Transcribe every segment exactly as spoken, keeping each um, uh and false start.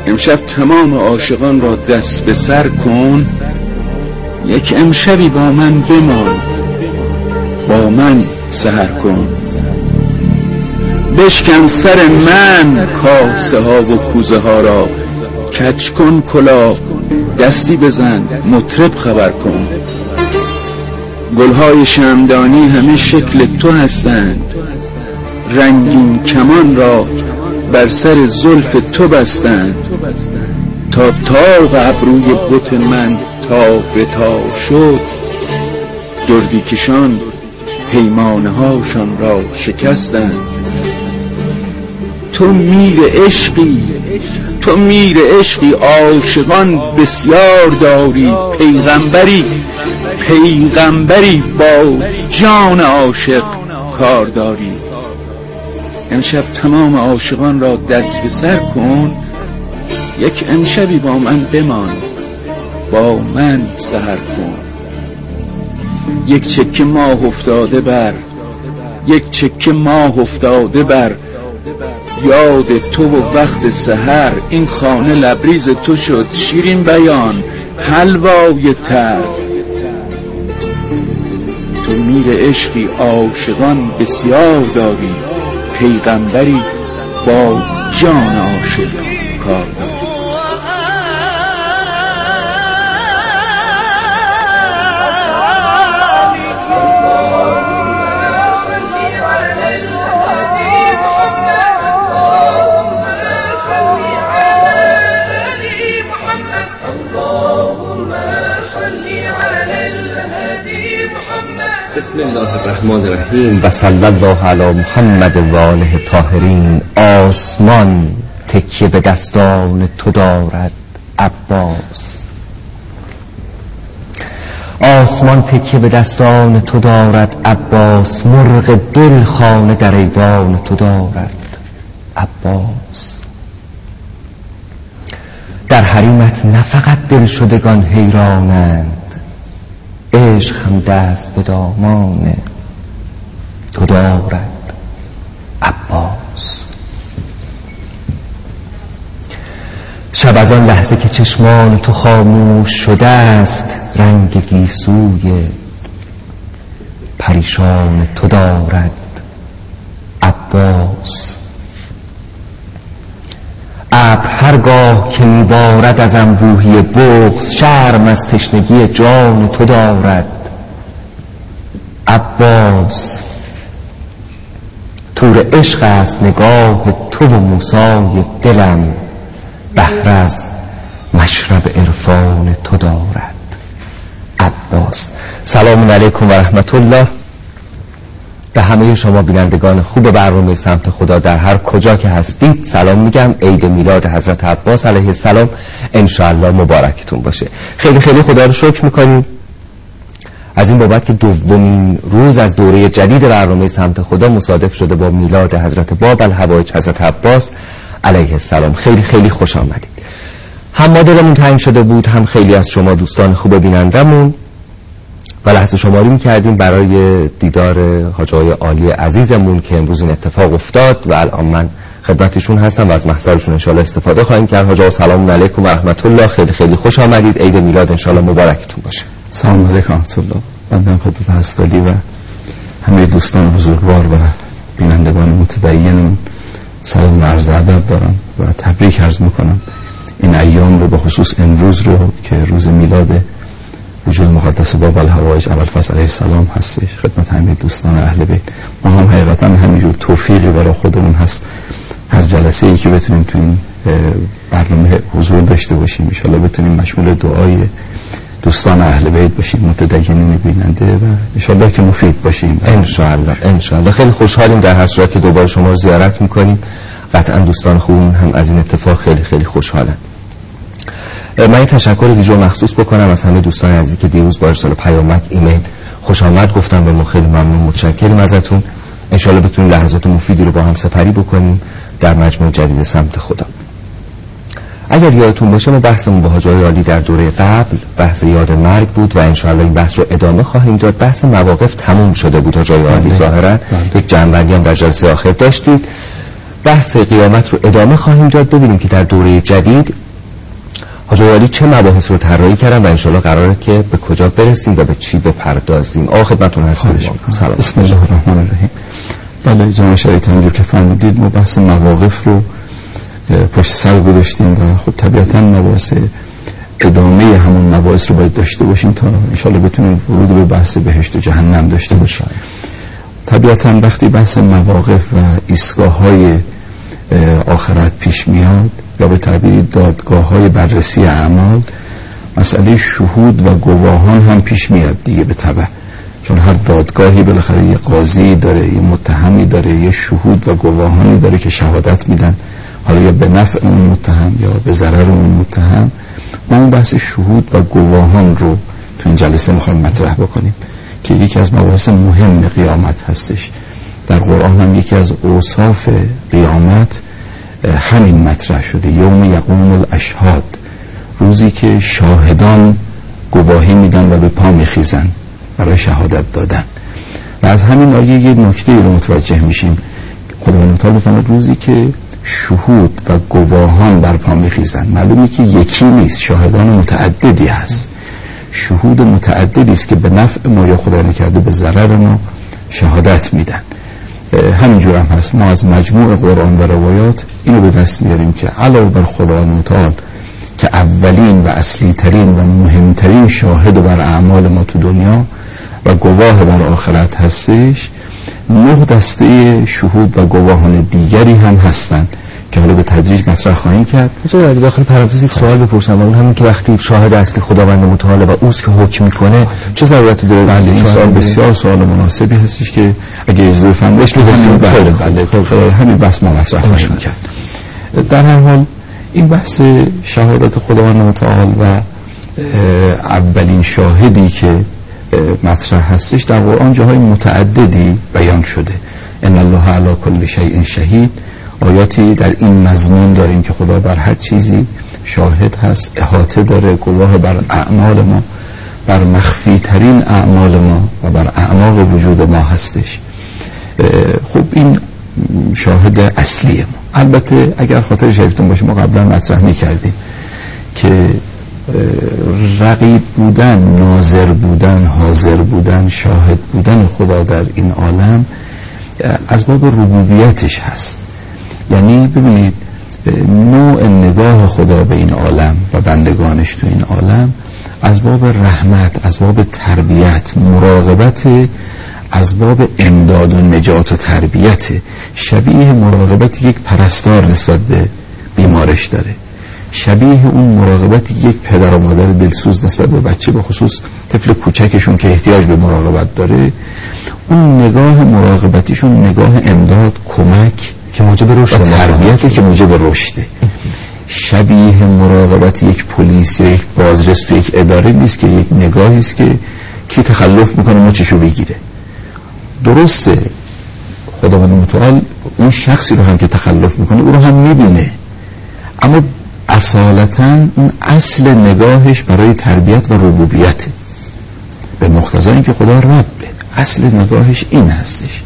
امشب تمام عاشقان را دست به سر کن، یک امشبی با من بمان، با من سحر کن. بشکن سر من کاسه ها و کوزه ها را، کج کن کلاه، دستی بزن، مطرب خبر کن. گلهای شمعدانی همه شکل تو هستند، رنگین کمان را بر سر زلف تو بستند. تا تاق ابروی بت من تا به تا شد، دردی کشان پیمانه هاشان را شکستند. تو میر عشقی، تو میر عشقی، عاشقان بسیار داری. پیغمبری، پیغمبری با جان عاشق کار داری. امشب تمام عاشقان را دست به سر کن، یک امشبی با من بمان، با من سحر کن. یک چکه ماه افتاده بر، یک چکه ماه افتاده بر یاد تو و وقت سحر. این خانه لبریز تو شد، شیرین بیان حلوای تر. تو میر عشقی، عاشقان بسیار داری. پیغمبری با جان عاشق کار داری. بسم الله الرحمن الرحیم و صلی الله علی محمد و آله طاهرین. آسمان تکیه به دستان تو دارد عباس، آسمان تکیه به دستان تو دارد عباس. مرغ دل خانه در ایوان تو دارد عباس. در حریمت نه فقط دل شدگان حیرانند، عشق هم دست به دامان تو دارد عباس. شب از آن لحظه که چشمان تو خاموش شده است، رنگ گیسوی پریشان تو دارد عباس. ابر هرگاه که میبارد از انبوهی بغض، شرم از تشنگی جان تو دارد عباس. تور عشق است نگاه تو و موسای دلم، بحر از مشرب عرفان تو دارد عباس. سلام علیکم و رحمت الله به همه شما بینندگان خوب برنامه سمت خدا در هر کجا که هستید. سلام میگم. عید میلاد حضرت عباس علیه السلام انشاءالله مبارکتون باشه. خیلی خیلی خدا رو شکر میکنیم از این بابت که دومین روز از دوره جدید برنامه سمت خدا مصادف شده با میلاد حضرت باب الحوایج حضرت عباس علیه السلام. خیلی خیلی خوش آمدید. هم ما دلمون تنگ شده بود، هم خیلی از شما دوستان خوب بینندمون و لحظه شماری میکردیم برای دیدار حاج آقای عالی عزیزمون که امروز این اتفاق افتاد و الان من خدمتشون هستم و از محضرشون انشاءالله استفاده خواهیم کرد. حاج آقا سلام علیکم و رحمت الله، خیلی خیلی خوش آمدید. عید میلاد انشاءالله مبارکتون باشه. سلام علیکم و رحمت الله. بنده خدمت هستالی و همه دوستان بزرگوار و بینندگان متدین سلام و عرض ادب دارم و تبریک عرض میکنم این ایام رو، به خصوص امروز رو که روز میلاد وجود مقدس باب الحوایج ابوالفضل علیه السلام هستش. خدمت همه دوستان اهل بیت ما هم حقیقتا همینجور توفیقی برای خودمون هست هر جلسه ای که بتونیم تو این برنامه حضور داشته باشیم، ان شاءالله بتونیم مشمول دعای دوستان اهل بیت باشیم، متدینین بیننده و ان شاءالله که مفید باشیم ان شاءالله. ان شاءالله خیلی خوشحالیم در هر صورت که دوباره شما رو زیارت میکنیم. قطعا دوستان خوبون هم از این اتفاق خیلی خیلی خوشحالن. من این تشکر ویژه مخصوص بکنم از همه دوستان عزیزی که دیروز با ارسال پیامک ایمیل خوش آمد گفتم به ما. خیلی ممنون، متشکرم ازتون. انشالله بتونیم لحظات مفیدی رو با هم سپری بکنیم در مجموعه جدید سمت خدا. اگر یادتون باشه ما بحثمون با حاج آقای عالی در دوره قبل بحث یاد مرگ بود و انشالله این بحث رو ادامه خواهیم داد. بحث مواقف تموم شده بود حاج آقای عالی، ظاهرا یک جنبندی هم در جلسه آخر داشتید. بحث قیامت رو ادامه خواهیم داد، ببینیم که در دوره جدید حاج علی چه مباحث رو طراحی کردن و انشالله قراره که به کجا برسیم و به چی بپردازیم؟ آقا خدمتتون هستیم. سلام. بسم الله الرحمن الرحیم. بله جناب شریعت همونجور که فرمودید ما بحث مواقف رو پشت سر گذاشتیم و خب طبیعتاً مباحث ادامه همون مباحث رو باید داشته باشیم تا انشالله بتونیم ورود به بحث بهشت و جهنم داشته باشیم. طبیعتاً وقتی بحث مواقف و ایستگاه‌های آخرت پیش میاد یا به تعبیری دادگاه‌های بررسی اعمال، مسئله شهود و گواهان هم پیش میاد دیگه به تبع، چون هر دادگاهی بالاخره یه قاضی داره، یه متهمی داره، یه شهود و گواهانی داره که شهادت میدن، حالا یا به نفع اون متهم یا به ضرر اون متهم. ما اون بحث شهود و گواهان رو تو این جلسه میخوایم مطرح بکنیم که یکی از مباحث مهم قیامت هستش. در قرآن هم یکی از اوصاف قیامت همین مطرح شده، یوم یقوم الاشهاد، روزی که شاهدان گواهی میدن و به پا میخیزن برای شهادت دادن. و از همین آیه یه نکته رو متوجه میشیم، خداوند متعال میفرماید روزی که شهود و گواهان بر پا میخیزن. معلومه که یکی نیست، شاهدان متعددی هست، شهود متعددی است که به نفع ما یا خدا نکرده به ضرر ما شهادت میدن. همینجور هم هست. ما از مجموع قرآن و روایات اینو به دست میاریم که علاوه بر خداوند متعال که اولین و اصلی ترین و مهمترین شاهد بر اعمال ما تو دنیا و گواه بر آخرت هستش، نه دسته شهود و گواهان دیگری هم هستن که حالا به تدریج مطرح خواهیم کرد. مثلا داخل پرانتز یک سوال بپرسم، اون همین که وقتی شاهد اصلی خداوند متعال و اوست که حکم میکنه چه ضرورتی داره؟ بله این سوال بسیار سوال مناسبی هستش که اگه اجازه بفرمایید همین بله بله همین بحث ما مطرح خواهیم کرد. در هر حال این بحث شهادت خداوند متعال و اولین شاهدی که مطرح هستش در قرآن جاهای متعددی بیان شده. ان الله علی کل شیء شهید، آیاتی در این مضمون داریم که خدا بر هر چیزی شاهد هست، احاطه داره، گواه بر اعمال ما، بر مخفی ترین اعمال ما و بر اعماق وجود ما هستش. خب این شاهد اصلی ما. البته اگر خاطر شریفتون باشه ما قبلا مطرح می‌کردیم که رقیب بودن، ناظر بودن، حاضر بودن، شاهد بودن خدا در این عالم از باب ربوبیتش هست. یعنی ببینید نوع نگاه خدا به این عالم و بندگانش تو این عالم از باب رحمت، از باب تربیت، مراقبت، از باب امداد و نجات و تربیت، شبیه مراقبت یک پرستار نسبت به بیمارش داره، شبیه اون مراقبت یک پدر و مادر دلسوز نسبت به بچه، به خصوص طفل کوچکشون که احتیاج به مراقبت داره. اون نگاه مراقبتیشون نگاه امداد، کمک که موجب رشد و تربیتی که موجب رشده. شبیه مراقبت یک پلیس یا یک بازرس تو یک اداره نیست که یک نگاهی است که کی تخلف میکنه ما چشو بگیره. درسته خداوند متعال اون شخصی رو هم که تخلف میکنه او رو هم میبینه، اما اصالتا اون اصل نگاهش برای تربیت و ربوبیته، به مقتضای اینکه خدا ربه. اصل نگاهش این هستش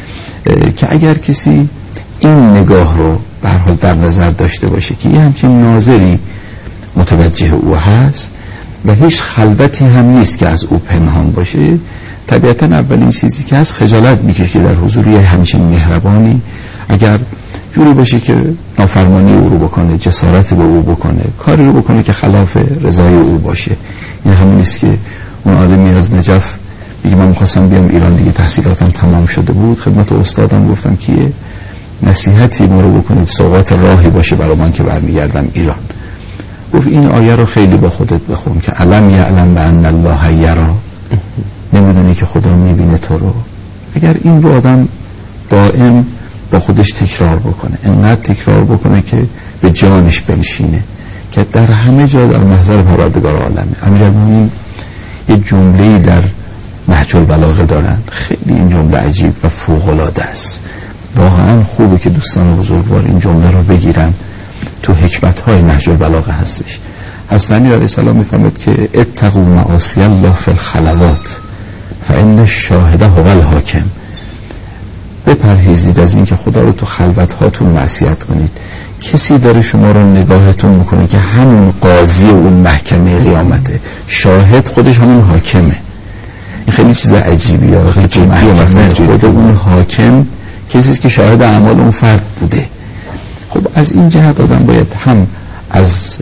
که اگر کسی این نگاه رو به هر حال در نظر داشته باشه که یه همچین ناظری متوجه او هست و هیچ خلوتی هم نیست که از او پنهان باشه، طبیعتا اولین چیزی که هست خجالت میکشه که در حضور یه همچین مهربانی اگر جوری باشه که نافرمانی او رو بکنه، جسارت به او بکنه، کاری رو بکنه که خلاف رضای او باشه. این همون نیست که اون آدمی از نجف میگه من میخواستم بیام ایران دیگه تحصیلاتم تمام شده بود، خدمت استادم گفتم که یه نصیحتی ما رو بکنید، سوغات راهی باشه برای من که برمیگردم ایران. گفت این آیه رو خیلی با خودت بخون که علم یعلم بان الله یرا، نمیدونی که خدا میبینه تو رو. اگر این رو آدم دائم با خودش تکرار بکنه، انقدر تکرار بکنه که به جانش بنشینه که در همه جا در محضر پروردگار عالمه. امیرالمومنین یه جمله‌ای در نهج البلاغه دارن، خیلی این جمله عجیب و فوق‌العاده است. واقعا خوبه که دوستان بزرگوار این جمله رو بگیرن، تو حکمت‌های نهج البلاغه هستش. حضرت علی علیه السلام میفهمد که اتقوا معاصی الله فی الخلوات فان الشاهد هو الحاکم. بپرهیزید از این که خدا رو تو خلوت هاتون معصیت کنید کسی داره شما رو نگاهتون میکنه که همون قاضی اون محکمه قیامته، شاهد خودش همون حاکمه. این خیلی چیز عجیبیه که تو محکمه خود اون حاکم کسیست که شاهد اعمال اون فرد بوده. خب از این جهت آدم باید هم از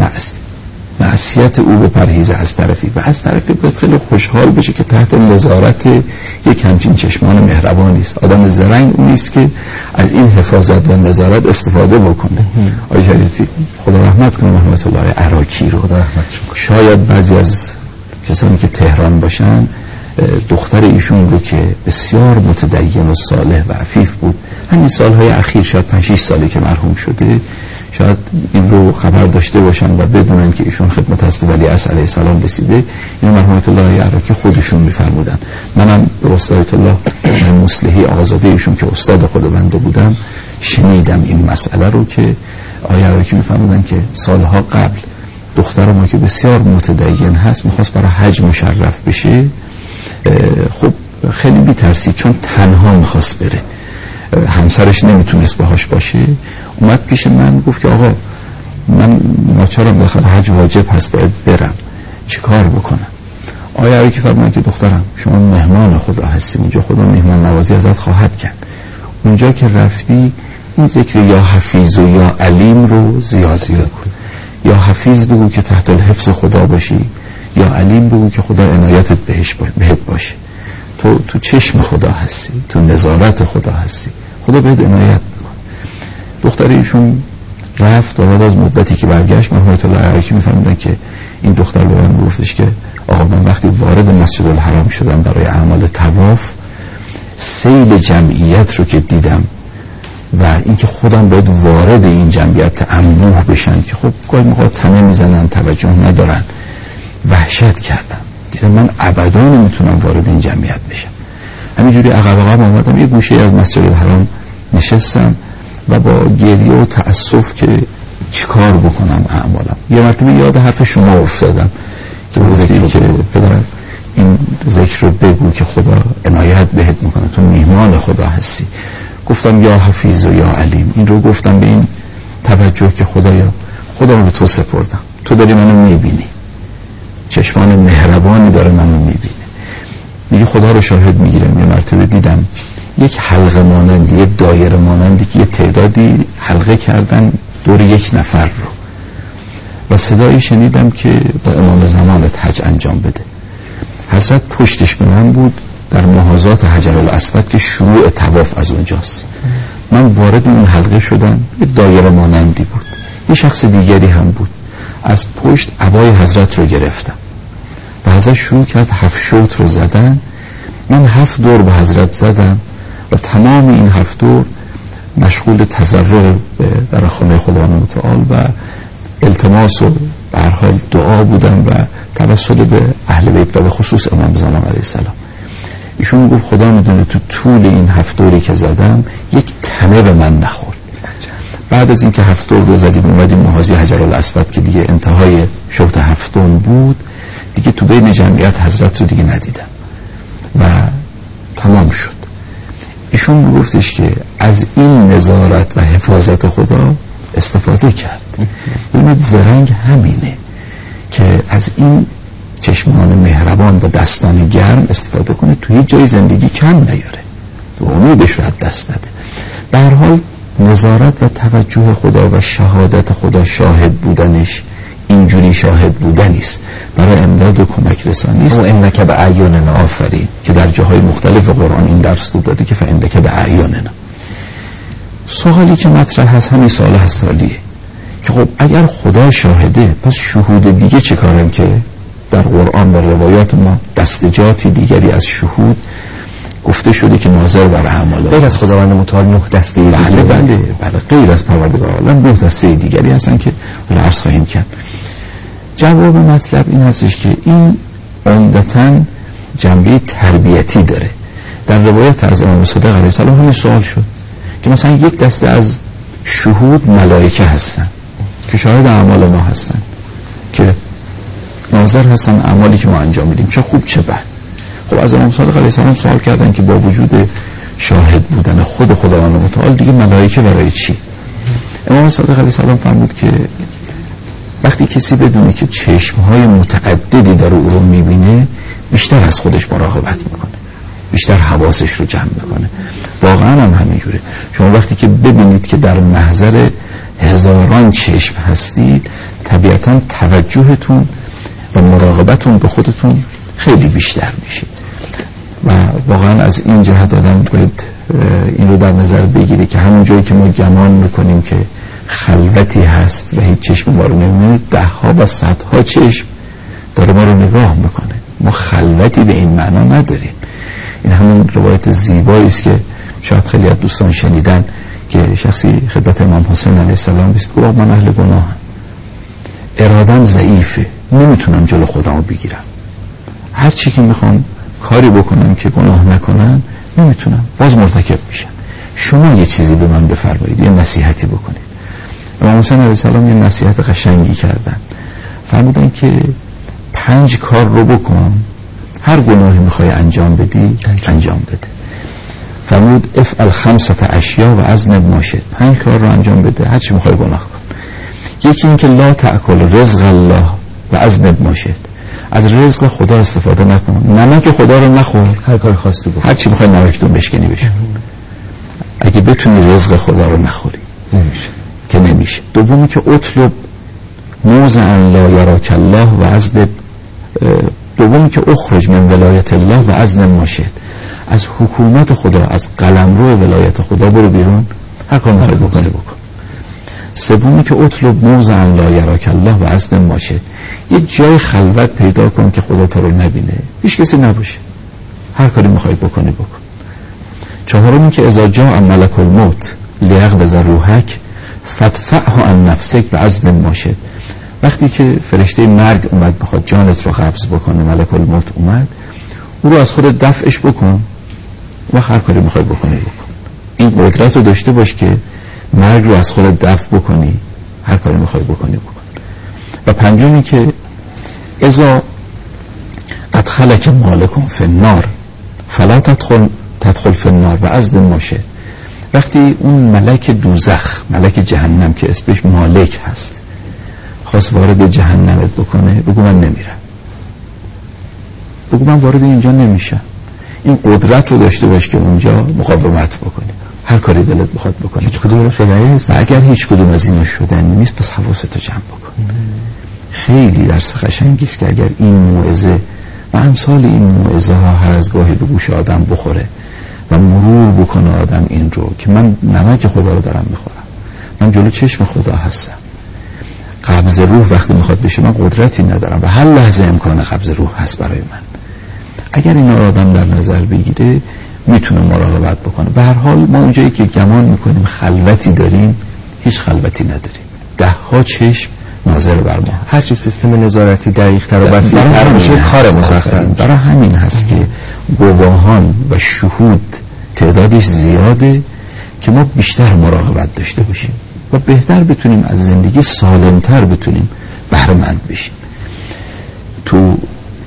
معصیت او بپرهیزه از طرفی، و از طرفی باید خیلی خوشحال بشه که تحت نظارت یک همچین چشمان مهربانی است. آدم زرنگ اون نیست که از این حفاظت و نظارت استفاده بکنه. آقای شریعتی خدا رحمت کنه رحمت الله عراقی رو، خدا رحمت کنه. شاید بعضی از کسانی که تهران باشن دختر ایشون رو که بسیار متدین و صالح و عفیف بود، همین سالهای اخیر شاید پنج شش سالی که مرحوم شده، شاید این رو خبر داشته باشن و بدونن که ایشون خدمت هست ولی عصر علیه السلام رسیده. اینو مرحومت الله عراقی خودشون میفرمودن. منم به استاد الله مصلحی آزاده ایشون که استاد خود بنده بودم شنیدم این مسئله رو که آقای عراقی میفرمودن که سالها قبل دختر ما که بسیار متدین هست میخواست برای حج مشرف بشه، خب خیلی بی‌ترسید چون تنها میخواست بره، همسرش نمیتونست باهاش باشه. اومد پیش من گفت که آقا من ناچارم داخل حج واجب هست باید برم، چی کار بکنم؟ آیا عراقی فرمودن که دخترم شما مهمان خدا هستی، اونجا خدا مهمان نوازی ازت خواهد کرد، اونجا که رفتی این ذکر یا حفیظ و یا علیم رو زیاد بکن. یا حفیظ بگو که تحت الحفظ خدا باشی، یا علیم بگو که خدا عنایتت بهش بهت باشه. تو تو چشم خدا هستی، تو نظارت خدا هستی، خدا بهت عنایت میکنه. دختر ایشون رفت و بعد از مدتی که برگشت مرحومت الله عراقی میفرمودن که این دختر به من گفتش که آقا من وقتی وارد مسجد الحرام شدم برای اعمال طواف، سیل جمعیت رو که دیدم و اینکه خودم باید وارد این جمعیت انبوه بشن که خب گاهی موقع تنه میزنن توجه ندارن، وحشت کردم. دیدم من ابدا نمیتونم وارد این جمعیت بشم. همینجوری عقب عقب آمدم یه گوشه از مسجد الحرام نشستم و با گریه و تأسف که چیکار بکنم اعمالم. یه مرتبه یاد حرف شما افتادم که گفتی که پدرم این ذکر رو بگو که خدا عنایت بهت میکنه، تو میهمان خدا هستی. گفتم یا حفیظ و یا علیم. این رو گفتم به این توجه که خدایا خدا رو تو سپردم، تو داری منو میبینی، چشمان مهربانی داره منو میبینه. میگه خدا رو شاهد میگیرم یه مرتبه دیدم یک حلقه مانندی، یک دایره مانندی که یه تعدادی حلقه کردن دور یک نفر رو و صدایی شنیدم که با امام زمانت حج انجام بده. حضرت پشتش به من بود در محاذات حجر الاسود که شروع طواف از اونجاست. من وارد اون حلقه شدم، یه دایره مانندی بود، یه شخص دیگری هم بود. از پشت عبای حضرت رو گرفتم و حضرت شروع کرد هفت شوط رو زدن. من هفت دور به حضرت زدم و تمام این هفت دور مشغول تضرع برای خانه خداوند متعال و التماس و به هر حال دعا بودم و توسل به اهل بیت و به خصوص امام زمان علیه السلام. ایشون گفت خدا میدونه تو طول این هفت دوری که زدم یک تنه به من نخورد. بعد از اینکه هفت دور رو زدیم اومدیم محاذی حجر الاسود که دیگه انتهای شوط هفتم بود، دیگه تو بین جمعیت حضرت رو دیگه ندیدم و تمام شد. ایشون میگفتش که از این نظارت و حفاظت خدا استفاده کرد. ببینید زرنگ همینه که از این چشمان مهربان و دستان گرم استفاده کنه، توی جای زندگی کم نیاره و امیدش رو از دست نده. به هر حال نظارت و توجه خدا و شهادت خدا، شاهد بودنش اینجوری شاهد بودنی است، برای امداد و کمک رسانی است. و انک باعیوننا، آفرین، که در جاهای مختلف قرآن این درس داده که فانک باعیوننا. سوالی که مطرح هست همین سوال هستالیه که خب اگر خدا شاهده پس شهود دیگه چه کارن که در قرآن و روایات ما دستجاتی دیگری از شهود گفته شده که ناظر بر اعمال غیر از خداوند متعال نه دسته دیگری. بله بله بله غیر از پروردگار عالم نه دسته دیگری هستن که حالا عرض خواهیم کرد. جواب مطلب این هستش که این عمدتاً جنبه تربیتی داره. در روایت از امام صادق علیه السلام همین سوال شد که مثلا یک دسته از شهود ملائکه هستن که شاهد اعمال ما هستن، که ناظر هستن اعمالی که ما انجام میدیم، چه خوب چه بد. خب از امام صادق علیه السلام سوال کردن که با وجود شاهد بودن خود خداوند متعال دیگه ملائکه برای چی؟ امام صادق علیه السلام فرمود که وقتی کسی بدونه که چشمهای متعددی داره او رو میبینه، بیشتر از خودش مراقبت میکنه، بیشتر حواسش رو جمع میکنه. واقعا هم همینجوره. شما وقتی که ببینید که در محضر هزاران چشم هستید، طبیعتا توجهتون و مراقبتون به خودتون خیلی بیشتر میشه و واقعا از این جهت آدم باید این رو در نظر بگیره که همون جایی که ما گمان میکنیم که خلوتی هست و هیچ چشم ما رو نمیبینه، ده ها و صدها چشم داره ما رو نگاه میکنه. ما خلوتی به این معنا نداریم. این همون روایت زیبایی است که شاید خیلی از دوستان شنیدن که شخصی خدمت امام حسین علیه السلام رسید، گفت من اهل گناهم، ارادم ضعیفه، نمیتونم جلو خودمو بگیرم، هر چی که میخوام کاری بکنم که گناه نکنم نمیتونم، باز مرتکب میشم. شما یه چیزی به من بفرمایید، یه نصیحتی بکنید. امام حسین علیه السلام یه نصیحت قشنگی کردن، فرمودن که پنج کار رو بکن، هر گناهی میخوای انجام بدی انجام, انجام بده. فرمود افعل خمسة اشیا و اذنب ما شئت، پنج کار رو انجام بده، هر چی میخوای گناه کن. یکی این که لا تأکل رزق الله و اذنب ما شئت، از رزق خدا استفاده نکن، نمک خدا رو نخور، هر کار خواستی بکن، هر چی میخوای نمکتون بشکنی بشون. اگه بتونی رزق خدا رو نخوری نمیشه که نمیشه. دومی که اطلب موضعا لا یراک الله و اذنب، دومی که اخرج من ولایت الله و اذن ما شئت، از حکومت خدا، از قلمرو ولایت خدا برو بیرون، هر کار میخوای بکنی بکن. سومی که اطلب موضعا لا یراک الله و اذن ما شئت، یه جای خلوت پیدا کن که خدا تو رو نبینه، هیچ کسی نباشه، هر کاری میخوای بکنی بکن. چهارمی که اذا جاء ملک الموت لیقبض روحک فادفعه عن نفسک و اذن ما شئت، وقتی که فرشته مرگ اومد بخواد جانت رو قبض بکنه، ملک الموت اومد، او رو از خود دفعش بکن و هر کاری میخوای بکنی بکن. این قدرت رو داشته باش که مرگ رو از خود دفع بکنی، هر کاری میخوای بکنی بکن. و پنجمی که اذا ادخلک مالکم فی النار فلا تدخل تدخل فی النار و اذن ما شئت، وقتی اون ملک دوزخ، ملک جهنم که اسمش مالک هست، خواست وارد جهنمت بکنه، بگو من نمیرم، بگو من وارد اینجا نمیشم. این قدرت رو داشته باش که اونجا مقاومت بکنی، هر کاری دلت بخواد بکنی. هیچ کدوم شدنی نیست. اگر هیچ کدوم از اینا شدنی نیست، پس حواستو جمع بکن. خیلی درس قشنگی است که اگر این موعظه و امثال این موعظه ها هر از گاهی به گوش آدم بخوره و مرور بکنه آدم این رو که من نمک خدا رو دارم میخورم، من جلو چشم خدا هستم، قبض روح وقتی میخواد بشه من قدرتی ندارم و هر لحظه امکان قبض روح هست برای من. اگر این رو آدم در نظر بگیره میتونه مراقبت بکنه. به هر حال ما اونجایی که گمان میکنیم خلوتی داریم، هیچ خلوتی نداریم، ده ها چشم ناظر بر ما هست. هرچی سیستم نظارتی دقیق‌تر و وسیع‌تر بشه کار مزخرف. برای همین هست که گواهان و شهود تعدادش زیاده که ما بیشتر مراقبت داشته باشیم و بهتر بتونیم از زندگی سالمتر بتونیم بهره مند بشیم. تو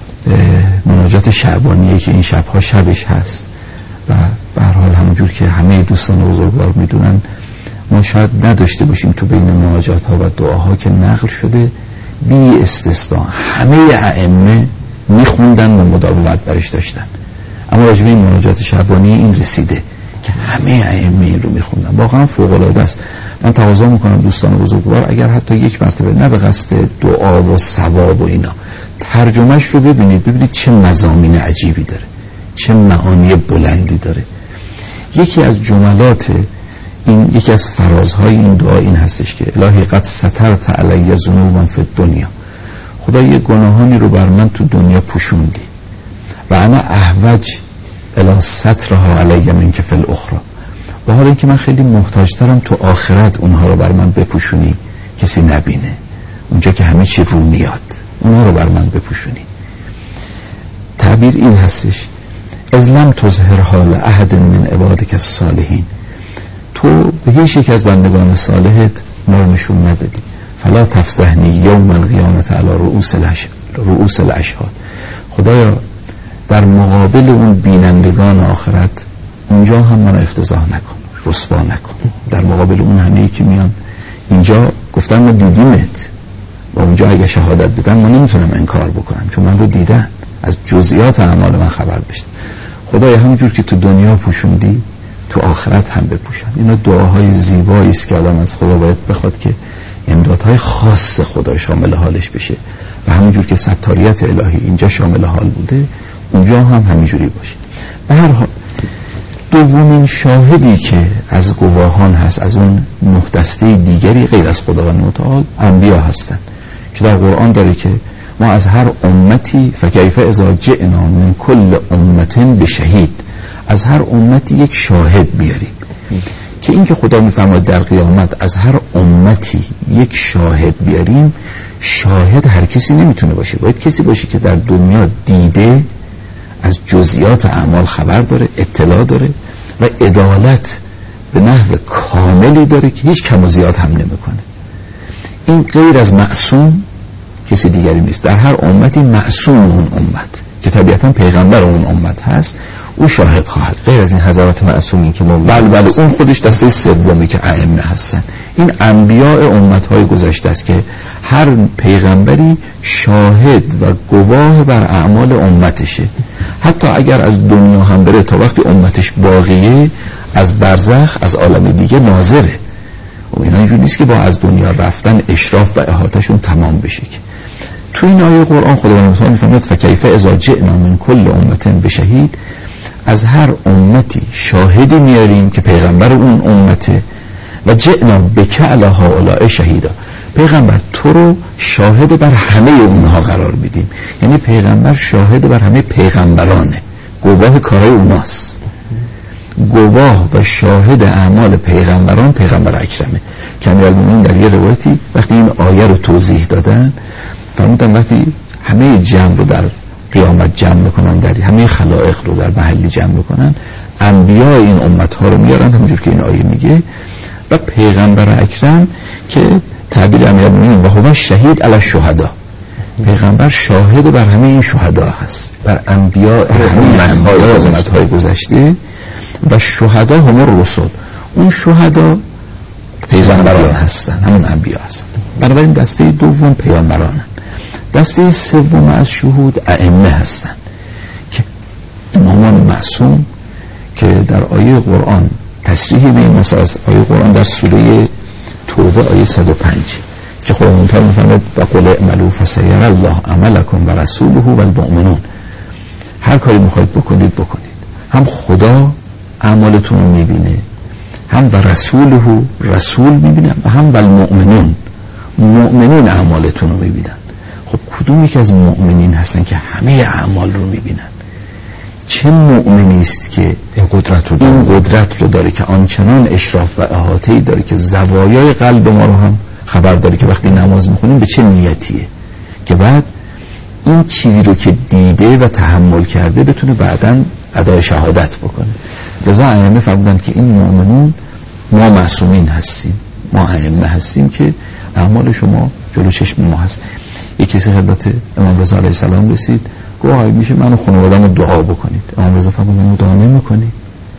مناجات شعبانیه که این شبها شبش هست و به هر حال همونجور که همه دوستان بزرگوار میدونن، ما شاید نداشته باشیم تو بین مناجات ها و دعاها که نقل شده بی استثنا همه ائمه میخوندن و مداومت برش داشتن، اما راجع به این مناجات شعبانی این رسیده که همه ائمه این رو میخوندن. واقعا فوق العاده است. من تقاضا میکنم دوستان بزرگوار اگر حتی یک مرتبه، نه به قصد دعا و ثواب و اینا، ترجمهش رو ببینید، ببینید چه مضامین عجیبی داره، چه معانی بلندی داره. یکی از جملات این، یکی از فرازهای این دعا این هستش که الهی قد سترت علی ذنوبا فی الدنیا، خدا یه گناهانی رو بر من تو دنیا پوشوندی و انا احوج الی سترها علی منک فی الاخرى، و حالا اینکه من خیلی محتاجترم تو آخرت اونها رو بر من بپوشونی، کسی نبینه، اونجا که همه چی رو میاد اونها رو بر من بپوشونی. تعبیر این هستش از لم تظهر حال احد من عبادک الصالحین، تو به هیچ یک از بندگان صالحت ما رو نشون ندادی. فلا تفضحنی یوم القیامت علی رؤوس رؤوس الاشهاد، خدایا در مقابل اون بینندگان آخرت اونجا هم من افتضاح نکن، رسوا نکن، در مقابل اون همه‌ای که میان اینجا گفتن ما دیدیمت و اونجا اگه شهادت بدن ما نمیتونم انکار بکنم چون من رو دیدن، از جزئیات اعمال من خبر داشتن. خدای همونجور که تو دنیا پوشوندی تو آخرت هم بپوشن. اینا دعاهای زیبایی است که آدم از خدا باید بخواد که امدادهای خاص خدا شامل حالش بشه و همونجور که ستاریت الهی اینجا شامل حال بوده اونجا هم همینجوری باشه. به هر حال دومین شاهدی که از گواهان هست از اون نه دسته دیگری غیر از خداوند متعال انبیا هستن که در قرآن داره که ما از هر امتی فکیف اذا جئنا من کل امت بشهید، از هر امتی یک شاهد بیاریم. که این که خدا میفرماید در قیامت از هر امتی یک شاهد بیاریم، شاهد هر کسی نمیتونه باشه، باید کسی باشه که در دنیا دیده، از جزئیات اعمال خبر داره، اطلاع داره و عدالت به نحو کاملی داره که هیچ کم و زیاد هم نمیکنه. این غیر از معصوم کسی دیگری نیست. در هر امتی معصوم اون امت که طبیعتا پیغمبر اون امت هست او شاهد خواهد. غیر از این حضرات معصومین که ما بله بله اون خودش دسته سومی که ائمه هستن. این انبیاء امت‌های گذشته است که هر پیغمبری شاهد و گواه بر اعمال امتشه، حتی اگر از دنیا هم بره تا وقتی امتش باقیه از برزخ از عالم دیگه ناظره. و اینا اینجور نیست که با از دنیا رفتن اشراف و احاطهشون تمام بشه. که تو این آیه قرآن خداوند متعال می‌فرماید فکیف اذا جئنا من کل امت بشهید، از هر امتی شاهدی میاریم که پیغمبر اون امته و جئنا بک علی هؤلاء شهیدا، پیغمبر تو رو شاهد بر همه اونها قرار میدیم. یعنی پیغمبر شاهد بر همه پیغمبرانه، گواه کارهای اوناست، گواه و شاهد اعمال پیغمبران پیغمبر اکرمه. که امیرالمومنین در یه روایتی وقتی این آیه رو توضیح دادن فرمودن وقتی همه جمع رو در قیامت جمع میکنن، در همه خلائق رو در محلی جمع میکنن، انبیاء این امت ها رو میارن همونجور که این آیه میگه و پیغمبر اکرم که تعبیر امیرالمومنین و هو شهید علی الشهدا، پیغمبر شاهد بر همه این شهدا هست، بر انبیاء امت های گذشته و شهدا هم الرسل، اون شهدا پیغمبران هستن، همون انبیا هستن. بنابراین دسته دوم پیغمبرانن. دسته سوم از شهود ائمه هستن که امامان معصوم که در آیه قرآن تصریحی به این مثل از آیه قرآن در سوره توبه آیه صد و پنج که خدا متعال می‌فرماید و قل اعملوا فسیری الله عملکم و رسوله و المؤمنون، هر کاری میخواید بکنید بکنید، هم خدا اعمالتون رو میبینه، هم و رسوله رسول میبینه، و هم و المؤمنون مؤمنین اعمالتون رو میبینن. خب کدوم یک از مؤمنین هستن که همه اعمال رو میبینن؟ چه مؤمنی است که این قدرت رو داره؟ این قدرت رو داره که آنچنان اشراف و احاطه‌ای داره که زوایای قلب ما رو هم خبر داره که وقتی نماز میخونیم به چه نیتیه، که بعد این چیزی رو که دیده و تحمل کرده بتونه بعداً ادای شهادت بکنه. لذا ائمه فرمودن که این مؤمنون ما معصومین هستیم، ما ائمه هستیم که اعمال شما جلو چشم ما هست. یک کسی خدمت امام رضا علیه السلام رسید گفت آقا میشه منو خانواده‌ام رو دعا بکنید. امام رضا فرمود منو دعا نمی‌کنی،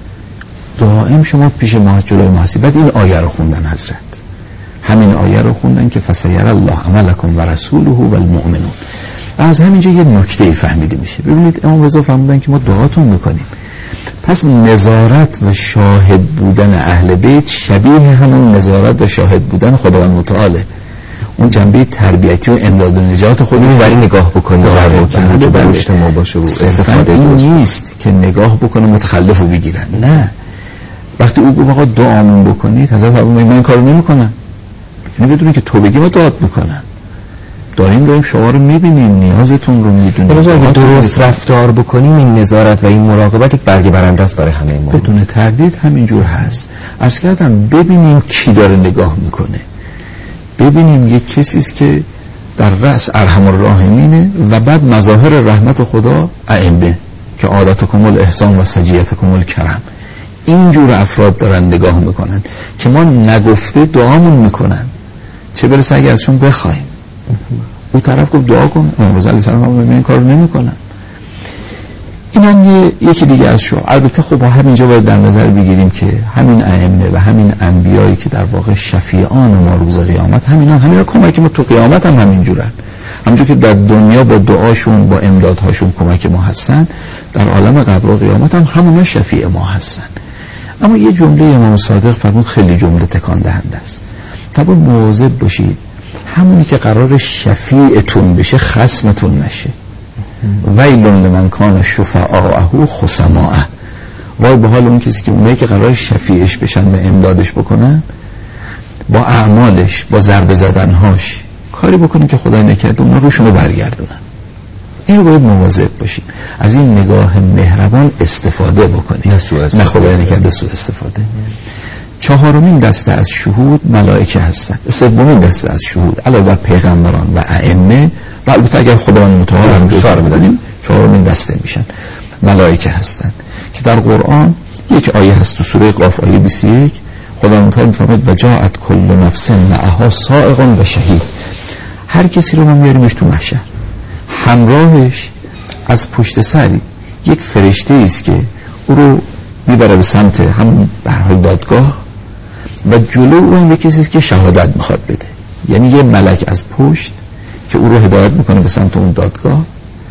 دائم شما پیش ما جلوی ما هستی. بعد این آیه رو خوندن حضرت، همین آیه رو خوندن که فسیر الله عملکم و رسوله و المؤمنون. از همینجا یه نکته فهمیده میشه. ببینید امام رضا فرمودن که ما دعاتون میکنیم، پس نظارت و شاهد بودن اهل بیت شبیه همون نظارت و شاهد بودن خداوند متعاله. اون جنبه تربیتی و امداد و نجات خودمون برای نگاه بکنه که به اجتماع باشه و استفاده این نیست که نگاه بکنه متخلف رو بگیرن. نه، وقتی او گفت آقا دعامون بکنید، حضرت فرمود من این کارو نمیکنم، یعنی بدونید که تو بگی ما دعات میکنم. داریم داریم شما رو میبینیم، نیازتون رو میدونیم. اگه درست رفتار بکنیم این نظارت و این مراقبت یک برگ برنده است برای همه ما. بدون تردید همینجور هست. عرض کردم ببینیم کی داره نگاه میکنه، ببینیم یک کسی است که در رأس ارحم الراحمینه و بعد مظاهر رحمت خدا ائمه که عادتکم الاحسان و سجیتکم الکرم، اینجور افراد دارن نگاه میکنن که ما نگفته دعامون میکنن، چه برسه اگه ازشون بخوایم. او طرف گفت دعا کن، امام رضا علیه السلام این کارو نمیکنن. این هم یکی دیگه از شو. البته خب با همینجا باید در نظر بگیریم که همین ائمه و همین انبیایی که در واقع شفیعان ما روز قیامت، همینا همینا کمک ما تو قیامت هم همینجورن. همونجور که در دنیا با دعاشون با امدادهاشون کمک ما هستن، در عالم قبر و قیامت هم همونا شفیع ما هستن. اما یه جمله امام صادق فرمود خیلی جمله تکان دهنده است. فرمود مواظب باشید همونی که قرار شفیعتون بشه خصمتون نشه. ویل لمن کان شفعاءه خصماءه. وای به حال اون کسی که اونایی که قرار شفیعش بشن و امدادش بکنن با اعمالش با ضربه زدنهاش کاری بکنن که خدای نکرده اونا روشونو برگردونن. این رو باید مواظب باشیم، از این نگاه مهربان استفاده بکنیم، نه خدای نکرده سوء استفاده. چهارمین دسته از شهود ملائکه هستند. سومین دسته از شهود علاوه بر پیغمبران و ائمه و البته اگر خداوند متعال هم جزء بدیم چهارمین دسته میشن ملائکه هستند که در قرآن یک آیه هست تو سوره قاف آیه بیست و یک خداوند متعال میفرماید و جاءت کل نفس معها سائق و شهید. هر کسی رو ما میاریمش تو محشر، همراهش از پشت سر یک فرشته است که او رو میبره به سمت همون به هر حال دادگاه و جلو اون یک کسی است که شهادت میخواد بده. یعنی یه ملک از پشت که او رو هدایت میکنه به سمت اون دادگاه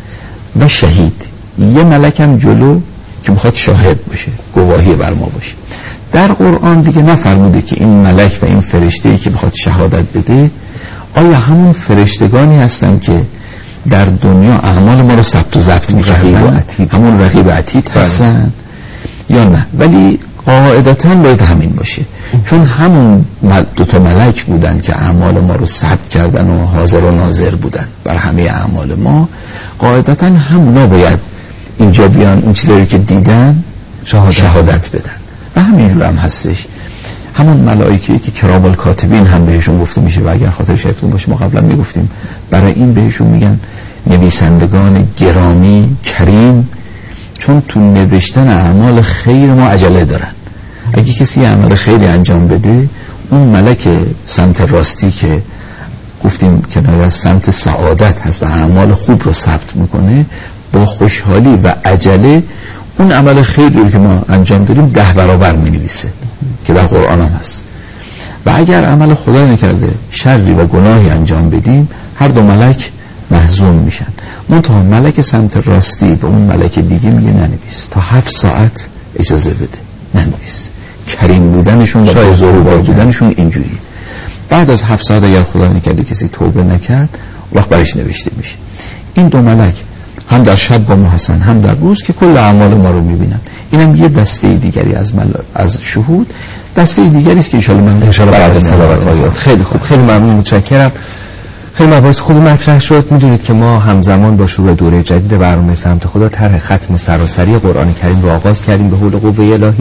و شهید، یه ملک هم جلو که میخواد شاهد باشه، گواهی بر ما باشه. در قرآن دیگه نفرموده که این ملک و این فرشته‌ای که میخواد شهادت بده آیا همون فرشتگانی هستن که در دنیا اعمال ما رو ثبت و ضبط می‌کردن، همون رقیب عتید هستن یا نه؟ ولی قاعدتاً باید همین باشه، چون همون دو تا ملک بودن که اعمال ما رو ثبت کردن و حاضر و ناظر بودن بر همه اعمال ما. قاعدتاً همونا باید اینجا بیان اون چیزایی که دیدن شهادت, شهادت بدن و همینجور هم هستش. همون ملائکه‌ای که کرام الکاتبین هم بهشون گفته میشه و اگر خاطر شریفتون باشه ما قبلا میگفتیم برای این بهشون میگن نویسندگان گرامی کریم، چون تو نوشتن اعمال خیر ما عجله دارن. اگه کسی عمل خیری انجام بده اون ملک سمت راستی که گفتیم که از سمت سعادت هست و اعمال خوب رو ثبت میکنه با خوشحالی و عجله اون عمل خیری رو که ما انجام داریم ده برابر مینویسه که در قرآن هم هست. و اگر عمل خدا نکرده شری و گناهی انجام بدیم هر دو ملک محزون میشن. منتها ملک سمت راستی به اون ملک دیگه میگه ننویس، تا هفت ساعت اجازه بده ننویس. کریم بودنشون و بزرگوار بودنشون اینجوریه. بعد از هفت ساعت اگر خدا نکرده کسی توبه نکرد وقت برش نوشته میشه. این دو ملک هم در شب با ما هستن هم در روز که کل اعمال ما رو میبینن. اینم یه دسته دیگری از مل... از شهود. دسته دیگری است که ان شاء الله من ان شاء الله بعد از تلاوت آیات. خیلی خوب، خیلی ممنون، متشکرم. خیلی مباحث خوبی مطرح شد. میدونید که ما همزمان با شروع دوره جدید برنامه سمت خدا طرح ختم سراسری قرآن کریم رو آغاز کردیم به حول قوه الهی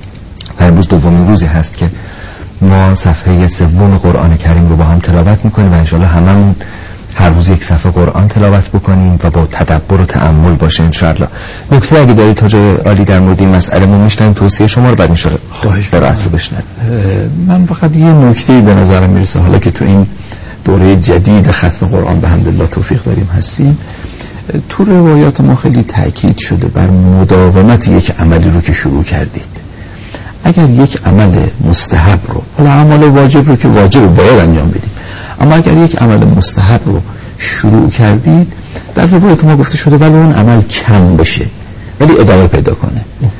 و امروز دومین روزی هست که ما صفحه سوم قرآن کریم رو با هم تلاوت میکنیم و ان شاء الله هممون هر روز یک صفحه قرآن تلاوت بکنیم و با تدبر و تأمل باشه ان شاء الله. نکته اگه دارید تا جای عالی در مورد این مسئله ما میشنیم توصیه شما رو بعد ان شاء الله خواهش برات رو بشنویم. من فقط یه نکته به نظرم میرسه حالا که تو این دوره جدید ختم قرآن به حمدالله توفیق داریم هستیم، تو روایات ما خیلی تأکید شده بر مداومت یک عملی رو که شروع کردید. اگر یک عمل مستحب رو، حالا عمل واجب رو که واجب باید انجام بدیم، اما اگر یک عمل مستحب رو شروع کردید در روایت ما گفته شده ولی اون عمل کم بشه ولی ادامه پیدا کنه.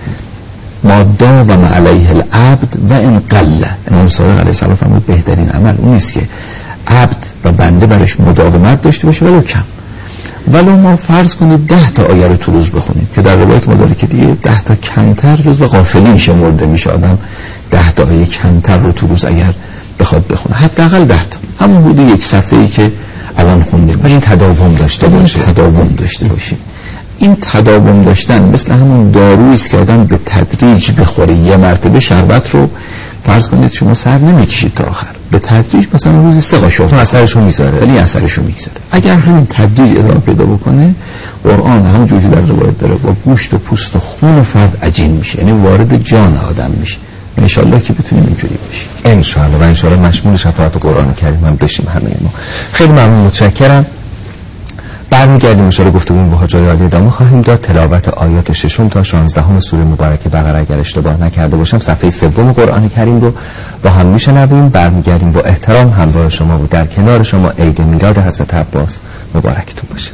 ما داوم علیه العبد و ان قل. امام صادق علیه السلام فرمود بهترین عمل اون است که عبد و بنده برش مداومت داشته باشه ولو کم. ولو ما فرض کنید ده تا آیه رو تو روز بخونیم که در روایت ما داره که دیگه ده تا کمتر جز و غافلین شمرده میشه. آدم ده تا آیه کمتر رو تو روز اگر بخواد بخونه حداقل ده تا، همون بوده یک صفحه‌ای که الان خونده میشه. این تداوم داشته باشه، تداوم داشته باشیم. این تداوم داشتن مثل همون دارویی است که آدم به تدریج بخوره. یه مرتبه شربت رو فرض کنید شما سر نمیکشید تا آخر، به تدریج مثلا روزی سه قاشق اثرشو میذاره ولی اثرشو میگذاره. اگر همین تدریج ادامه پیدا بکنه قرآن همونجوری که در روایت داره با گوشت و پوست و خون فرد عجین میشه، یعنی وارد جان آدم میشه. ان شاء الله که بتونیم اینجوری بشیم ان شاء الله و ان شاء الله مشمول شفاعت قرآن کریم هم بشیم همه ما. خیلی ممنون، متشکرم. برمیگردیم انشاءالله گفتگومون با حاج عالی ادامه خواهیم داد. تلاوت آیات ششم تا شانزدهم سوره مبارکه بقره اگر اشتباه نکرده باشم صفحه سوم قرآن کریم رو با هم میشنویم. برمیگردیم با احترام همراه شما و در کنار شما. عید میلاد حضرت عباس مبارکتون باشه.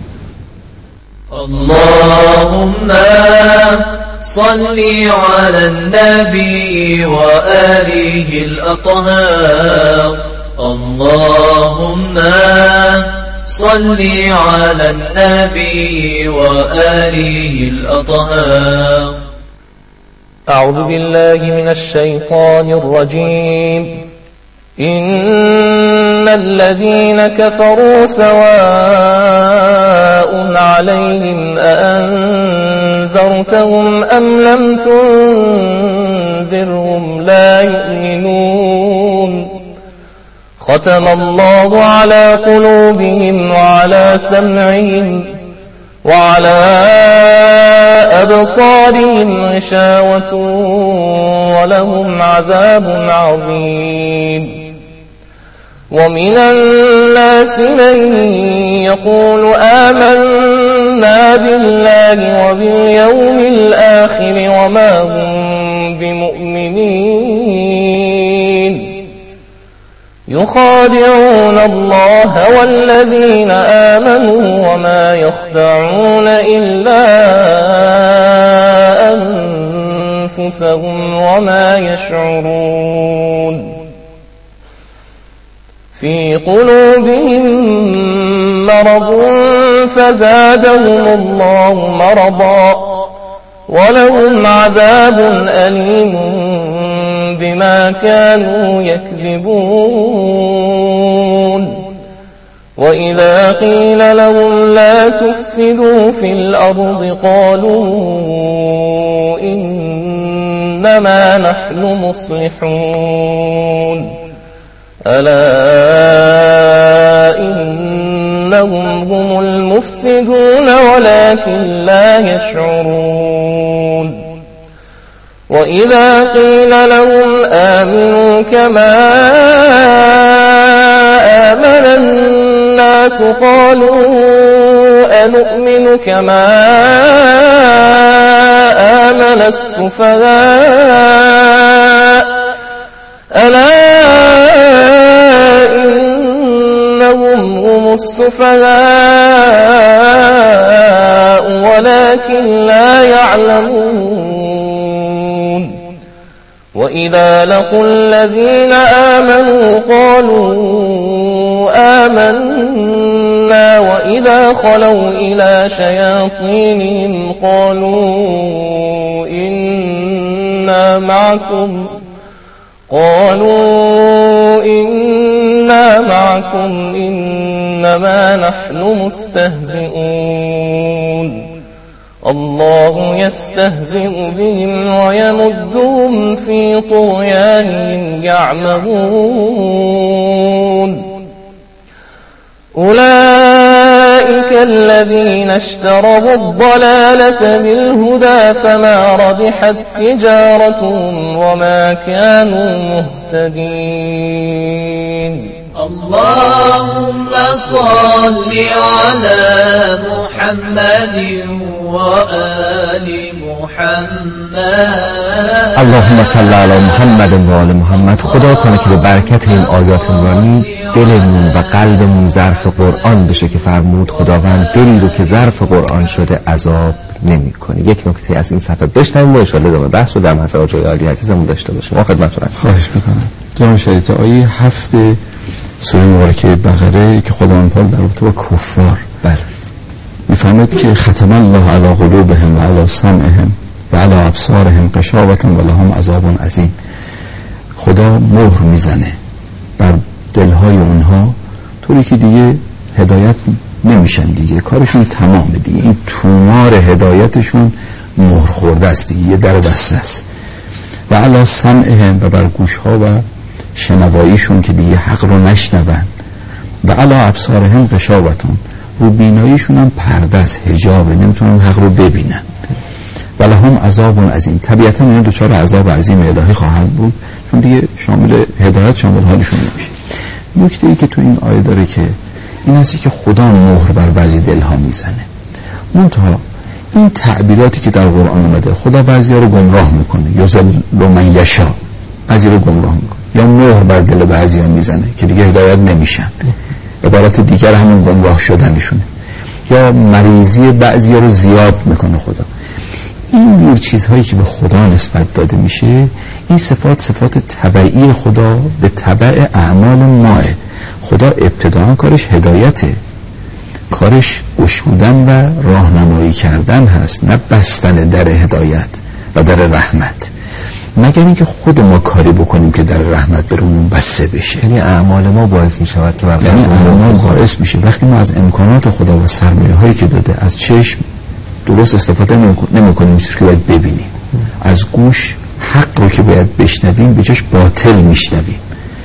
اللهم صل على النبي وآله الأطهار. اللهم صل على النبي وآله الأطهار. أعوذ بالله من الشيطان الرجيم. إن الذين كفروا سواء عليهم أأنذرتهم أم لم تنذرهم لا يؤمنون. ختم الله على قلوبهم وعلى سمعهم وعلى أبصارهم غشاوة ولهم عذاب عظيم. ومن الناس من يقول آمنا بالله وباليوم الآخر وما هم بمؤمنين. يخادعون الله والذين آمنوا وما يخدعون إلا أنفسهم وما يشعرون. في قلوبهم مرض فزادهم الله مرضا ولهم عذاب أليم بما كانوا يكذبون. وإذا قيل لهم لا تفسدوا في الأرض قالوا إنما نحن مصلحون. ألا إنهم هم المفسدون ولكن لا يشعرون. وإذا قيل لهم آمنوا كما آمن الناس قالوا أنؤمن كما آمن السفهاء. ألا إنهم هم السفهاء ولكن لا يعلمون. وإذا لقوا الذين آمنوا قالوا آمنا وإذا خلوا إلى شياطينهم قالوا إنا معكم قالوا إنا معكم إنما نحن مستهزئون. الله يستهزئ بهم ويمدهم في طغيانهم يعمهون. أولئك الذين اشتروا الضلالة بالهدى فما ربحت تجارتهم وما كانوا مهتدين. اللهم صل على محمد وآل محمد. اللهم صل علی محمد و آل محمد. خدا کنه که به برکت این آیات نورانی دلمون و قلبمون ظرف قرآن بشه که فرمود خداوند دلی رو که ظرف قرآن شده عذاب نمی کنه. یک نکته از این صفحه بشنویم و ان شاءالله ادامه بحث رو در حضرت حاج عالی عزیزمون داشته باشیم. ما خدمتتون هستیم. خواهش میکنم. جناب شهید آیه هفت سوره مبارکه بقره که خداوند پاک در رابطه با کفار بله میفرماید که ختم الله علی قلوبهم و علی سمعهم و علی ابصارهم غشاوة و لهم عذاب عظیم. خدا مهر میزنه بر دلهای اونها طوری که دیگه هدایت نمیشن، دیگه کارشون تمامه، دیگه این تومار هدایتشون مهر خورده است، دیگه یه در بسته است. و علی سمعهم و بر گوشها و شنواییشون که دیگه حق رو نشنون. و علی ابصارهم غشاوة رو بیناییشون هم پرده است، حجابه، نمیتونن حق رو ببینن. و لهم عذاب عظیم. طبیعتا اینا دچار عذاب عظیم الهی خواهند بود چون دیگه شامل هدایت شامل حالشون نمیشه. نکته ای که تو این آیه داره که این هستی که خدا مهر بر بعضی دلها میزنه. منتها این تعبیراتی که در قرآن اومده، خدا بعضی ها رو گمراه میکنه، یضل من یشا، بعضی رو گمراه میکنه، یا مهر بر دل بعضی ها میزنه که دیگه هدایت نمیشن، عبارت دیگر همون گمراه شدنشونه، یا مریضی بعضی ها رو زیاد میکنه خدا. این جور چیزهایی که به خدا نسبت داده میشه، این صفات صفات تبعی خدا به تبع اعمال ماه. خدا ابتداً کارش هدایته، کارش گشودن و راهنمایی کردن هست، نه بستن در هدایت و در رحمت، مگر اینکه خود ما کاری بکنیم که در رحمت برامون بسته بشه. یعنی اعمال ما باعث می شود که یعنی اعمال باعث میشه وقتی ما از امکانات خدا و سرمایه هایی که داده، از چشم درست استفاده نمی کنیم چیزی که باید ببینیم، از گوش حق رو که باید بشنویم به جاش باطل میشنویم،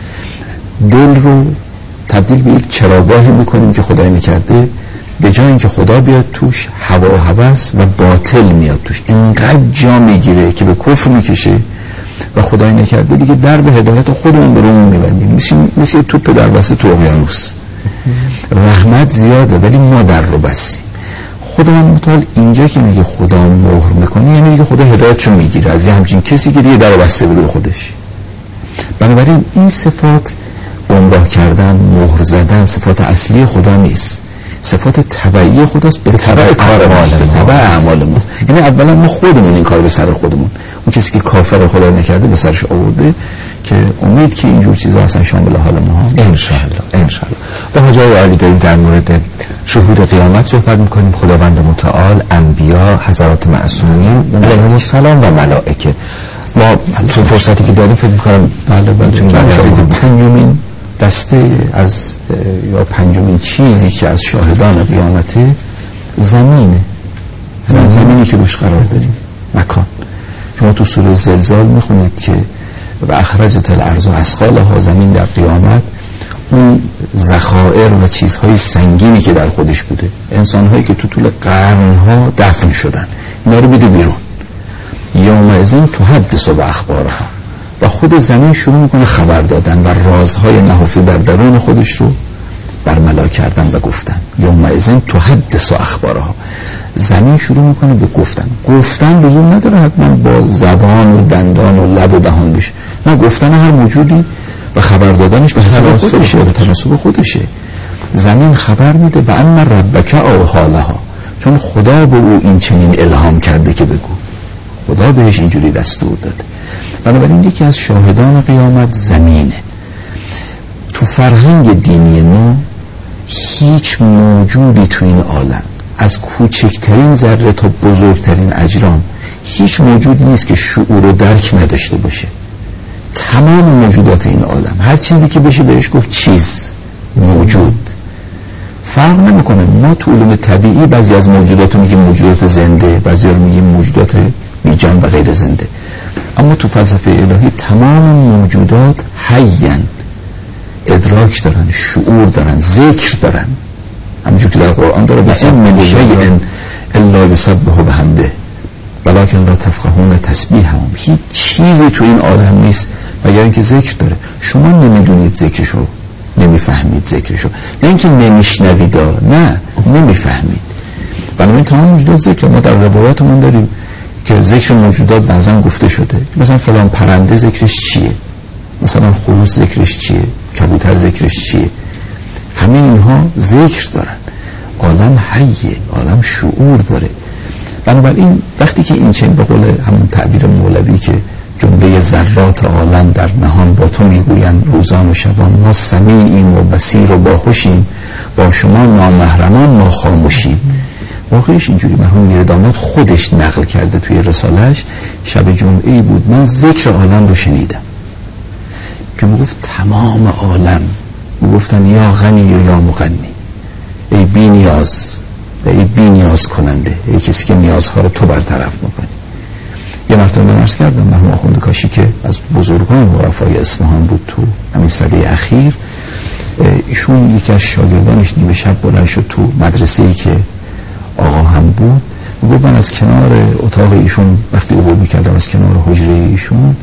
دل رو تبدیل به یک چراگاهی میکنیم که خدای نکرده به جای اینکه خدا بیاد توش، هوا و هوس و باطل میاد توش، اینقدر جا میگیره که به کفر میکشه و خدای نکرده دیگه در به هدایت خودمون به رومون میبندیم، مثل مثل توپ در وسط تو اقیانوس. رحمت زیاده ولی ما در رو بستیم. خدا من متعال اینجا که میگه خدا مهر میکنه، یعنی میگه خدا هدایتشو میگیره از یه همچین کسی که دیگه در رو بسته به روی خودش. بنابراین این صفات گمراه کردن، مهر زدن، صفات اصلی خدا نیست، صفات تبعی خداست به تبع کار ما، به تبع اعمال ما. یعنی اولا ما خودمون این کار به سر خودمون، اون کسی که کافر خدا نکرده به سرش آورده، که امید که اینجور چیزا اصلا شامل حال ما هم ان شاء الله ان شاء الله. به جای عالی داریم در مورد شهود قیامت صحبت میکنیم. خداوند متعال، انبیا، حضرات معصومین علیهم السلام و ملائکه. ما تو فرصتی که داریم فکر میکنم بله بله چون پنجمین دسته از یا پنجمین چیزی که از شاهدان قیامته زمینه، زمین. زمینی که روش قرار داریم، مکان. شما تو سوره زلزال میخونید که و اخرجت الارض اثقالها، زمین در قیامت اون ذخایر و چیزهای سنگینی که در خودش بوده، انسانهایی که تو طول قرنها دفن شدن، اینا رو میده بیرون. یومئذ تحدث باخبارها، و خود زمین شروع میکنه خبر دادن و رازهای نهفته در درون خودش رو برملا کردن و گفتن. یومئذ تحدث اخبارها، زمین شروع میکنه به گفتن. گفتن لزوم نداره حتما با زبان و دندان و لب و دهان بشه، نه، گفتن هر موجودی و خبر دادنش به حساب خودشه، به تناسب خودشه. زمین خبر میده به ان ربک اوحی لها، چون خدا به او این چنین الهام کرده که بگو، خدا بهش اینجوری دستور داده. بنابراین یکی از شاهدان قیامت زمینه. تو فرهنگ دینی ما هیچ موجودی تو این عالم، از کوچکترین ذره تا بزرگترین اجرام، هیچ موجودی نیست که شعور و درک نداشته باشه. تمام موجودات این عالم، هر چیزی که بشه بهش گفت چیز، موجود، فرق نمیکنه. ما تو علوم طبیعی بعضی از موجودات رو میگیم موجودات زنده، بعضی رو میگیم موجودات بیجان و غیر زنده، اما تو فلسفه الهی تمام موجودات حیان، ادراک دارن، شعور دارن، ذکر دارن، همونجور که در قرآن داره بسیم من شیء الا یسبح بحمده ولکن لا تفقهون تسبیحهم. هیچ چیزی تو این عالم نیست مگر اینکه ذکر داره. شما نمیدونید ذکرشو، نمیفهمید ذکرشو، نه اینکه نمیشنوید، نه نمیفهمید. بنابراین تمام موجودات ذکر. ما در روایاتمون داریم که ذکر موجودات بعضا گفته شده، مثلا فلان پرنده ذکرش چیه، مثلا خروس ذکرش چیه، کبوتر ذکرش چیه. همه اینها ذکر دارن. عالم حیه، عالم شعور داره. بنابراین وقتی که این چنین به قول همون تعبیر مولوی که جمله ذرات عالم در نهان با تو میگویند روزان و شبان، ما سمیعیم و بصیر و باهوشیم، با شما نامحرمان ما خاموشیم. واقعیش اینجوری مرحوم میرداماد خودش نقل کرده توی رسالهش. شب جمعه‌ای بود من ذکر عالم رو شنیدم که میگفت تمام عالم میگفتن یا غنی و یا مغنی، ای بی نیاز و ای بی نیاز کننده، ای کسی که نیازها رو تو برطرف میکنی. یه مرتبه من عرض کردم مرحوم آخوند کاشی که از بزرگان عرفای اصفهان بود تو همین سده اخیر، ایشون یکی از شاگردانش نیمه شب بلند شد تو مدرسه‌ای که آقا هم بود، میگفت من از کنار اتاق ایشون وقتی عبور میکردم از کنار حجره ایشون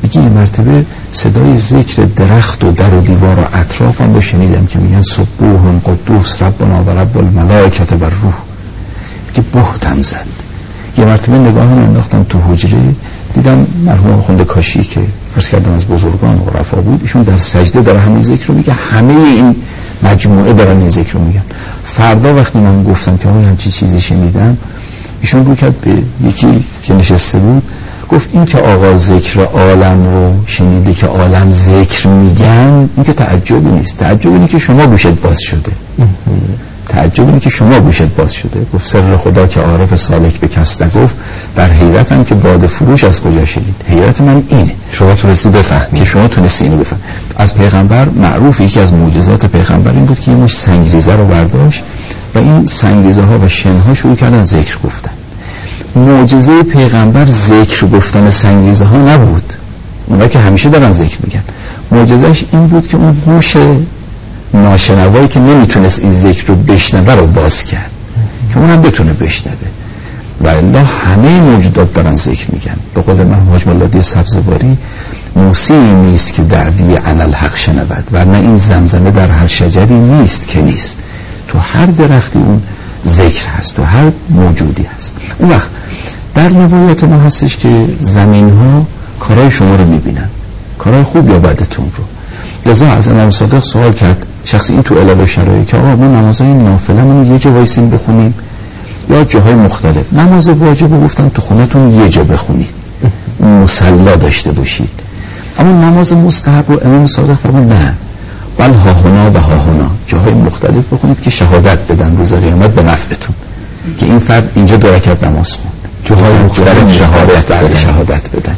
میگه یه مرتبه صدای ذکر درخت و در و دیوار و اطراف هم رو شنیدم که میگن سبوح قدوس ربنا و رب الملائکه و روح. میگه بهتم زد. یه مرتبه نگاهم انداختم تو حجره، دیدم مرحوم آخوند کاشی که عرض کردم از بزرگان و عرفا بود، ایشون در سجده داره همین ذکر رو میگه، همه این مجموعه دارن این ذکر رو میگن. فردا وقتی من گفتم که آقای همچی چیزی شنیدم، ایشون رو کرد به یکی که نشسته بود، گفت این که آقا ذکر عالم رو شنیده که عالم ذکر میگن، این که تعجبی نیست، تعجب اینه که شما گوشت باز شده. تعجب اینه که شما گوشت باز شده. گفت سر خدا که عارف سالک به کس نگفت، در حیرتم که باده فروش از کجا شنید. حیرت من اینه شما تونستی بفهمی، که شما تونستی اینو بفهم. از پیغمبر معروف یکی از معجزات پیغمبر این بود که یه مش سنگریزه رو برداشت و این سنگریزه ها و شن ها شروع کردن ذکر گفتن. معجزه پیغمبر ذکر گفتن سنگریزه ها نبود، اونا که همیشه دارن ذکر میگن. معجزش این بود که اون گوش ناشنوایی که نمیتونست این ذکر رو بشنوه رو باز کرد که اونم بتونه بشنوه. و الا همه موجودات دارن ذکر میگن. به قول من حاج مولادی سبزواری، موسی نیست که دعوی انالحق شنود، ورنه این زمزمه در هر شجری نیست که نیست. تو هر درختی اون ذکر هست، تو هر موجودی هست. اون وقت در روایات ما هستش که زمین ها کارهای شما رو میبینن، کارهای خوب یا بدتون رو. لذا از امام صادق سوال کرد شخصی این تو علل شرایع که آقا ما نمازهای نافله منو یه جا وایسیم بخونیم یا جاهای مختلف؟ نماز واجب رو گفتن تو خونتون یه جا بخونید، مصلا داشته باشید. اما نماز مستحب رو امام صادق فرمود نه، بل ها هنا و ها هنا، جاهای مختلف بخونید که شهادت بدن روز قیامت به نفعتون، که این فرد اینجا دو رکعت نماز خوند، جاهای مختلف شهادت بعد شهادت بدن.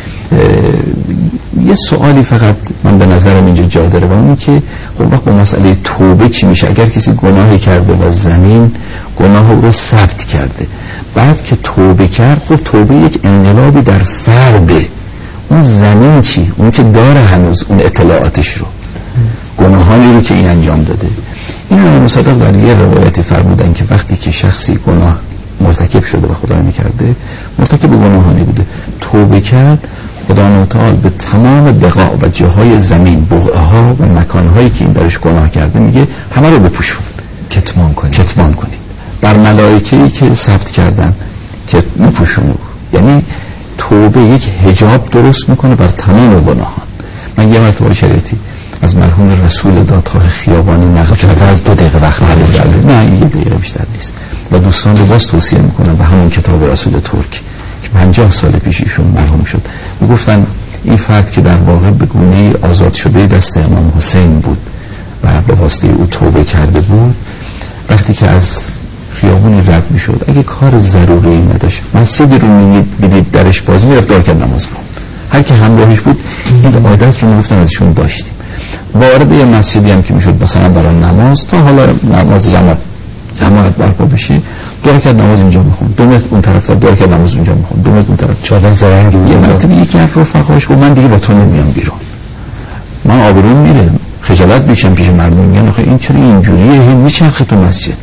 یه سوالی فقط من به نظرم اینجا جا داره و اون که خب وقت با مسئله توبه چی میشه؟ اگر کسی گناهی کرده و زمین گناه رو ثبت کرده، بعد که توبه کرد، خب توبه یک انقلابی در فرده. اون زمین چی؟ اون که داره هنوز اون اطلاعاتش رو، گناهانی رو که این انجام داده. این امام صادق در یه روایتی فرمودن که وقتی که شخصی گناه مرتکب شده و خدای نکرده مرتکب گناهانی بوده، توبه کرد، خدا تعالی به تمام بقاع و جاهای زمین، بقعه ها و مکان هایی که این درش گناه کرده میگه همه رو بپوشون، کتمان کنید کتمان کنید. بر ملائکه‌ای که ثبت کردن که میپوشونه. یعنی توبه یک حجاب درست میکنه بر تمام گناهان. من یه مرتبه شریعتی از مرحوم رسول دادخواه خیابانی نقل کردم، از دو دقیقه وقت دارم، نه این یه دقیقه بیشتر نیست، و دوستان رو باز توصیه میکنم به همون کتاب رسول ترک که پنجاه سال پیش ایشون مرحوم شد. میگفتن این فرد که در واقع به گونه‌ای آزاد شده دست امام حسین بود و به واسطه او توبه کرده بود، وقتی که از خیابونی رد میشد اگه کار ضروری نداشت، مسجدی رو میدید درش باز میرفت دار کرد نماز بخوند. هر کی همراهش بود این عادت رو میگفتن ازشون داشتیم. وارد یه مسجدی هم که میشد مثلا برای نماز، تا حالا نماز جماعت جماعت برپا بشه، دو رکعت نماز اینجا میخوند، دو متر اون طرف دو رکعت نماز اونجا میخوند، دو متر اون طرف چادر زرنگی. یه مرتبه یکی از رفقاش گفت من دیگه با تو نمیام بیرون، من آبروم میره، خجالت میکشم پیش مردم، میگن آخه این چرا اینجوریه، هی میچرخه تو مسجد.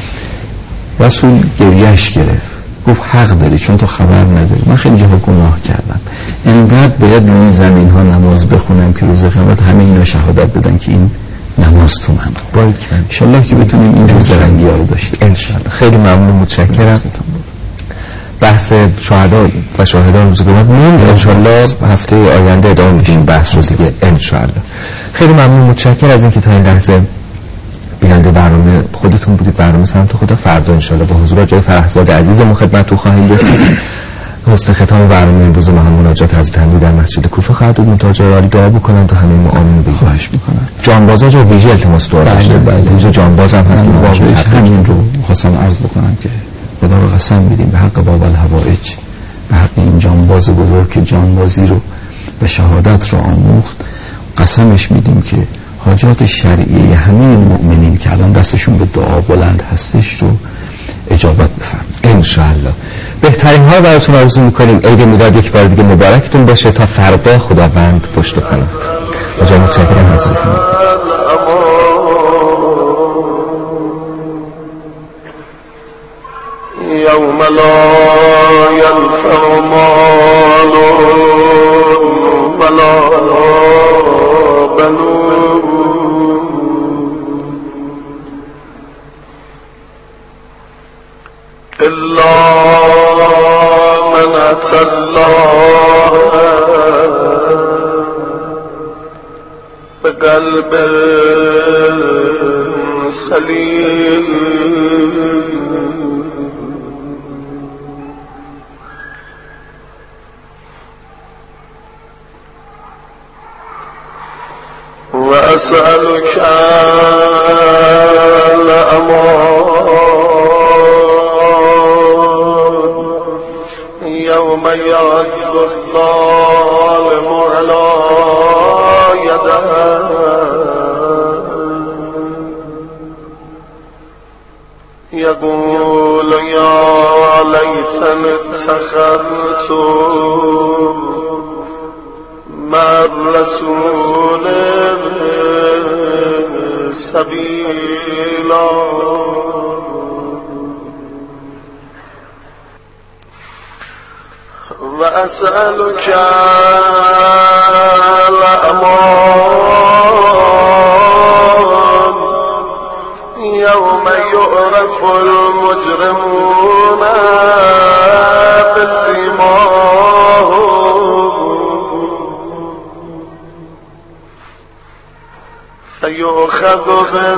رسول گریهش گرفت، گفت حق داری چون تو خبر نداری، من خیلی جاها گناه کردم، انقدر باید روی این زمین ها نماز بخونم که روز قیامت همه اینا شهادت بدن که این نماز تو من خون. انشالله که بتونیم اینجور زرنگی ها رو داشته. انشالله. خیلی ممنون، متشکرم. بحث شهدا و شاهدان روز قیامت موند، انشالله هفته آینده ادامه میدیم بحث رو دیگه انشالله. خیلی ممنون، متشکرم از اینکه تا این لحظه بیننده برنامه خودتون بودید. برنامه سمت خدا فردا انشالله با حضور جای فرحزاد عزیزمون خدمتتون خواهیم رسید. حسن ختام برنامه امروز ما هم مناجات حضرت امیری در مسجد کوفه خواهد بود. منتها عالی دعا بکنم تا همه ما آمین بگیم. خواهش میکنم. جانبازا جو ویژه التماس دعا داشته. بله روز جانباز هم هست. واقعا همین رو خواستم عرض بکنم که خدا رو قسم میدیم به حق باب الحوائج، به حق این جانباز بزرگ که جانبازی رو و شهادت رو آموخت، قسمش میدیم که حاجات شرعی همه مؤمنین که الان دستشون به دعا بلند هستش رو اجابت بفرمایید انشاءالله. بهترین ها براتون آرزو میکنیم. عید میلاد یک بار دیگه مبارکتون باشه. تا فردا خداوند پشت و پناهت. مجا متشکرم حضرتون. یوم لا ینفع مال بقلب سليم وأسألك الأمان يوم يعض الظالم على يده يقول يا ليتني اتخذت مع الرسول سبيلا وأسألك الأمان يوم يعرف المجرمون بسيماهم فيؤخذ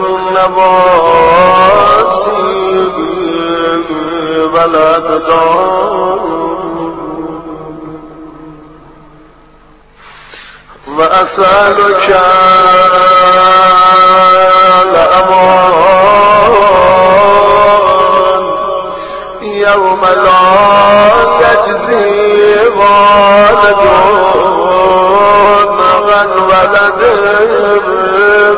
بالنواصي والأقدام وأسألك الأمان